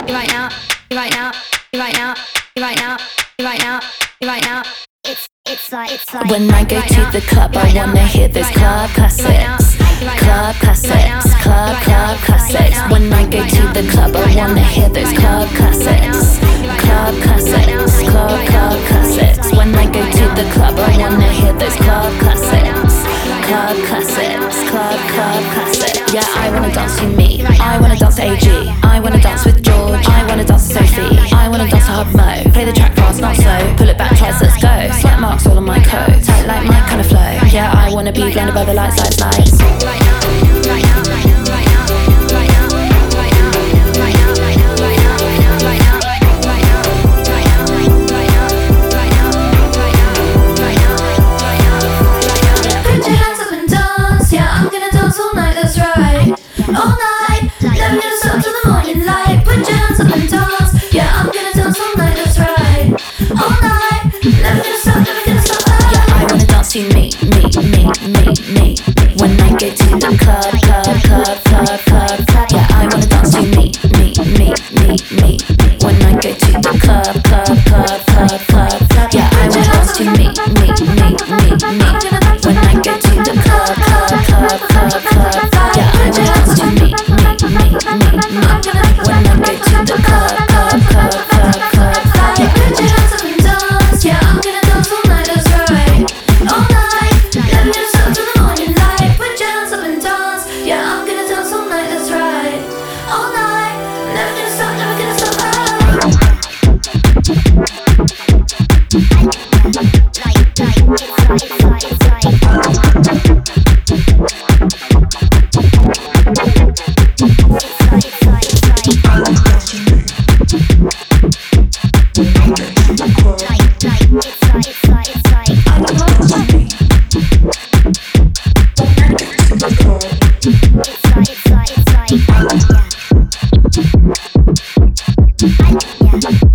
right now, right now, right now, right now, right now, right now. It's like when I go to the club, I wanna hear those club classics. Club classics, club classics. When I go to the club, I wanna hear those club classics. Club classics, club classics. When I go to the club, I wanna hear those club classics. Club classics, club classics. Yeah, I wanna dance to me. I wanna dance to AG. I wanna dance with George. I wanna dance to Sophie. I wanna dance to Hub Mo. Play the track fast, not slow. Pull it back twice, let's go. Sweat marks all on my coat. Tight like my kind of flow. Yeah, I wanna be blinded by the lights, lights, lights. right now, right now, right now, right now, right now, right now, right now, right now, right now, right now, right now, right now, right now, right now, right now. Put your hands up and dance, yeah, I'm gonna dance all night, that's right. All night, never gonna stop till the morning light. Put your hands up and dance, yeah, I'm gonna dance all night, that's right. All night, never gonna stop, never gonna stop. Yeah, I wanna dance to me. When I get to the club. Yeah, I wanna dance to me. When I get to the club. Yeah, I wanna dance to me. When I get to the club. Yeah, I wanna dance to me. When I get to the club. Yeah, put your hands up and dance, yeah, I'm gonna dance all night, that's right. All night, never gonna stop till the morning light. Put your hands up and dance, yeah, I'm gonna dance all night, that's right. All night, never gonna stop, never gonna stop. Yeah.